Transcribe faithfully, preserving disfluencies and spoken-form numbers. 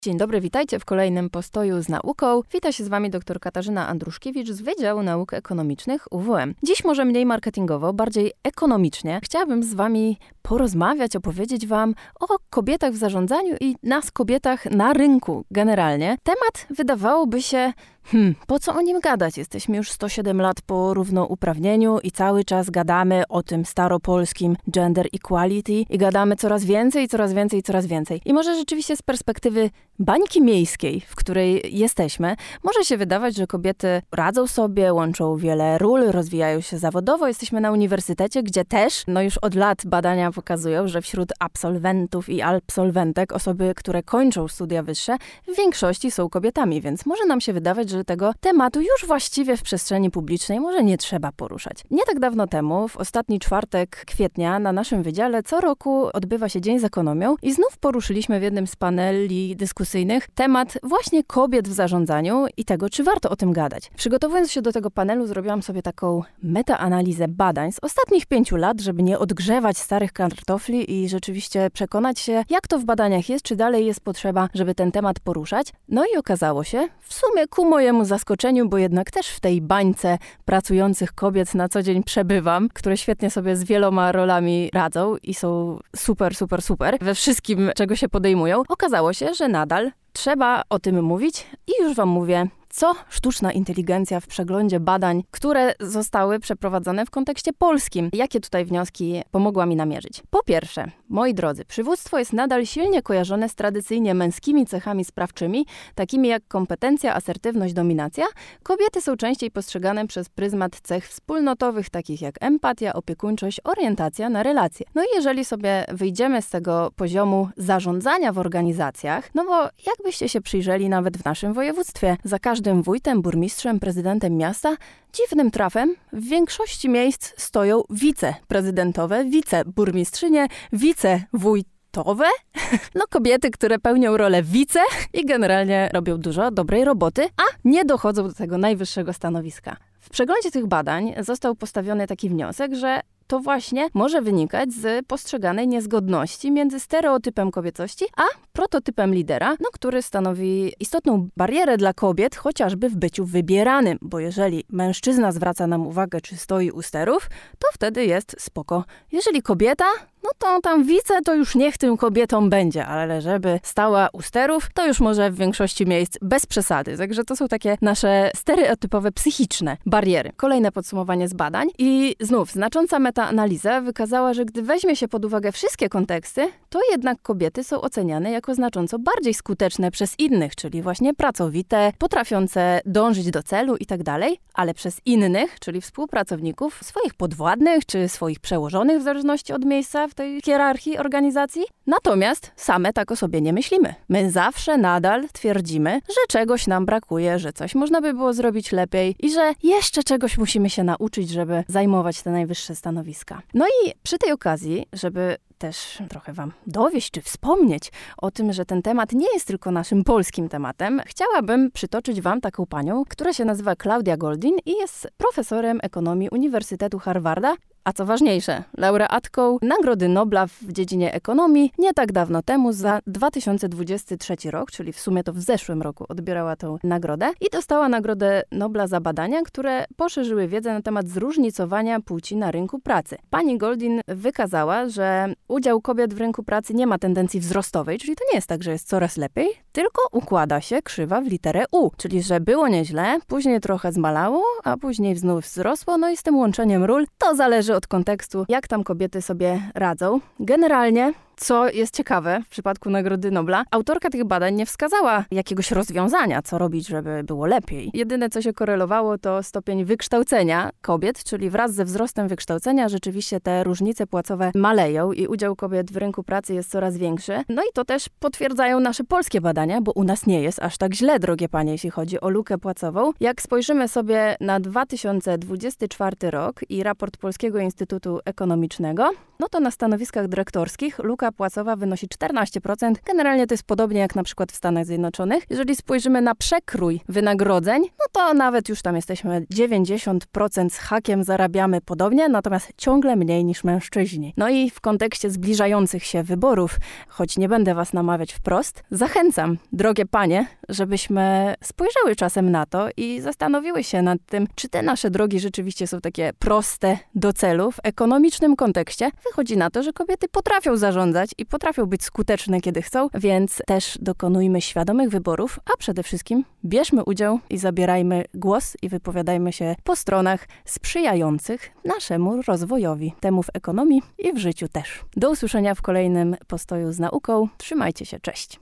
Dzień dobry, witajcie w kolejnym Postoju z nauką. Wita się z wami dr Katarzyna Andruszkiewicz z Wydziału Nauk Ekonomicznych U W M. Dziś może mniej marketingowo, bardziej ekonomicznie. Chciałabym z wami porozmawiać, opowiedzieć wam o kobietach w zarządzaniu i nas kobietach na rynku generalnie. Temat wydawałoby się, hmm, po co o nim gadać? Jesteśmy już sto siedem lat po równouprawnieniu i cały czas gadamy o tym staropolskim gender equality i gadamy coraz więcej, coraz więcej, coraz więcej. I może rzeczywiście z perspektywy bańki miejskiej, w której jesteśmy, może się wydawać, że kobiety radzą sobie, łączą wiele ról, rozwijają się zawodowo. Jesteśmy na uniwersytecie, gdzie też, no już od lat badania pokazują, że wśród absolwentów i absolwentek, osoby, które kończą studia wyższe, w większości są kobietami, więc może nam się wydawać, że tego tematu już właściwie w przestrzeni publicznej może nie trzeba poruszać. Nie tak dawno temu, w ostatni czwartek kwietnia, na naszym wydziale co roku odbywa się Dzień z ekonomią i znów poruszyliśmy w jednym z paneli dyskusyjnych temat właśnie kobiet w zarządzaniu i tego, czy warto o tym gadać. Przygotowując się do tego panelu, zrobiłam sobie taką metaanalizę badań z ostatnich pięciu lat, żeby nie odgrzewać starych kartofli i rzeczywiście przekonać się, jak to w badaniach jest, czy dalej jest potrzeba, żeby ten temat poruszać. No i okazało się, w sumie ku mojemu zaskoczeniu, bo jednak też w tej bańce pracujących kobiet na co dzień przebywam, które świetnie sobie z wieloma rolami radzą i są super, super, super we wszystkim, czego się podejmują. Okazało się, że nadal trzeba o tym mówić i już wam mówię, co sztuczna inteligencja w przeglądzie badań, które zostały przeprowadzone w kontekście polskim. Jakie tutaj wnioski pomogła mi namierzyć? Po pierwsze, moi drodzy, przywództwo jest nadal silnie kojarzone z tradycyjnie męskimi cechami sprawczymi, takimi jak kompetencja, asertywność, dominacja. Kobiety są częściej postrzegane przez pryzmat cech wspólnotowych, takich jak empatia, opiekuńczość, orientacja na relacje. No i jeżeli sobie wyjdziemy z tego poziomu zarządzania w organizacjach, no bo jakbyście się przyjrzeli nawet w naszym województwie, za każdym Każdym wójtem, burmistrzem, prezydentem miasta, dziwnym trafem w większości miejsc stoją wiceprezydentowe, wiceburmistrzynie, wicewójtowe, no kobiety, które pełnią rolę wice i generalnie robią dużo dobrej roboty, a nie dochodzą do tego najwyższego stanowiska. W przeglądzie tych badań został postawiony taki wniosek, że to właśnie może wynikać z postrzeganej niezgodności między stereotypem kobiecości a prototypem lidera, no, który stanowi istotną barierę dla kobiet, chociażby w byciu wybieranym, bo jeżeli mężczyzna zwraca nam uwagę, czy stoi u sterów, to wtedy jest spoko. Jeżeli kobieta, no to tam wice, to już niech tym kobietom będzie, ale żeby stała u sterów, to już może w większości miejsc bez przesady. Także to są takie nasze stereotypowe, psychiczne bariery. Kolejne podsumowanie z badań i znów znacząca metaanaliza wykazała, że gdy weźmie się pod uwagę wszystkie konteksty, to jednak kobiety są oceniane jako znacząco bardziej skuteczne przez innych, czyli właśnie pracowite, potrafiące dążyć do celu i tak dalej, ale przez innych, czyli współpracowników, swoich podwładnych czy swoich przełożonych w zależności od miejsca w tej hierarchii organizacji. Natomiast same tak o sobie nie myślimy. My zawsze nadal twierdzimy, że czegoś nam brakuje, że coś można by było zrobić lepiej i że jeszcze czegoś musimy się nauczyć, żeby zajmować te najwyższe stanowiska. No i przy tej okazji, żeby też trochę wam dowieść czy wspomnieć o tym, że ten temat nie jest tylko naszym polskim tematem, chciałabym przytoczyć wam taką panią, która się nazywa Claudia Goldin i jest profesorem ekonomii Uniwersytetu Harvarda, a co ważniejsze, laureatką Nagrody Nobla w dziedzinie ekonomii nie tak dawno temu za dwa tysiące dwudziesty trzeci rok, czyli w sumie to w zeszłym roku odbierała tę nagrodę i dostała Nagrodę Nobla za badania, które poszerzyły wiedzę na temat zróżnicowania płci na rynku pracy. Pani Goldin wykazała, że udział kobiet w rynku pracy nie ma tendencji wzrostowej, czyli to nie jest tak, że jest coraz lepiej, tylko układa się krzywa w literę U, czyli że było nieźle, później trochę zmalało, a później znów wzrosło, no i z tym łączeniem ról to zależy od kontekstu, jak tam kobiety sobie radzą. Generalnie, co jest ciekawe w przypadku Nagrody Nobla, autorka tych badań nie wskazała jakiegoś rozwiązania, co robić, żeby było lepiej. Jedyne, co się korelowało, to stopień wykształcenia kobiet, czyli wraz ze wzrostem wykształcenia rzeczywiście te różnice płacowe maleją i udział kobiet w rynku pracy jest coraz większy. No i to też potwierdzają nasze polskie badania, bo u nas nie jest aż tak źle, drogie panie, jeśli chodzi o lukę płacową. Jak spojrzymy sobie na dwa tysiące dwudziesty czwarty rok i raport Polskiego Instytutu Ekonomicznego, no to na stanowiskach dyrektorskich luka skala płacowa wynosi czternaście procent. Generalnie to jest podobnie jak na przykład w Stanach Zjednoczonych. Jeżeli spojrzymy na przekrój wynagrodzeń, no to nawet już tam jesteśmy dziewięćdziesiąt procent z hakiem zarabiamy podobnie, natomiast ciągle mniej niż mężczyźni. No i w kontekście zbliżających się wyborów, choć nie będę was namawiać wprost, zachęcam, drogie panie, żebyśmy spojrzały czasem na to i zastanowiły się nad tym, czy te nasze drogi rzeczywiście są takie proste do celu. W ekonomicznym kontekście wychodzi na to, że kobiety potrafią zarządzać i potrafią być skuteczne, kiedy chcą, więc też dokonujmy świadomych wyborów, a przede wszystkim bierzmy udział i zabierajmy głos i wypowiadajmy się po stronach sprzyjających naszemu rozwojowi, temu w ekonomii i w życiu też. Do usłyszenia w kolejnym Postoju z nauką. Trzymajcie się, cześć!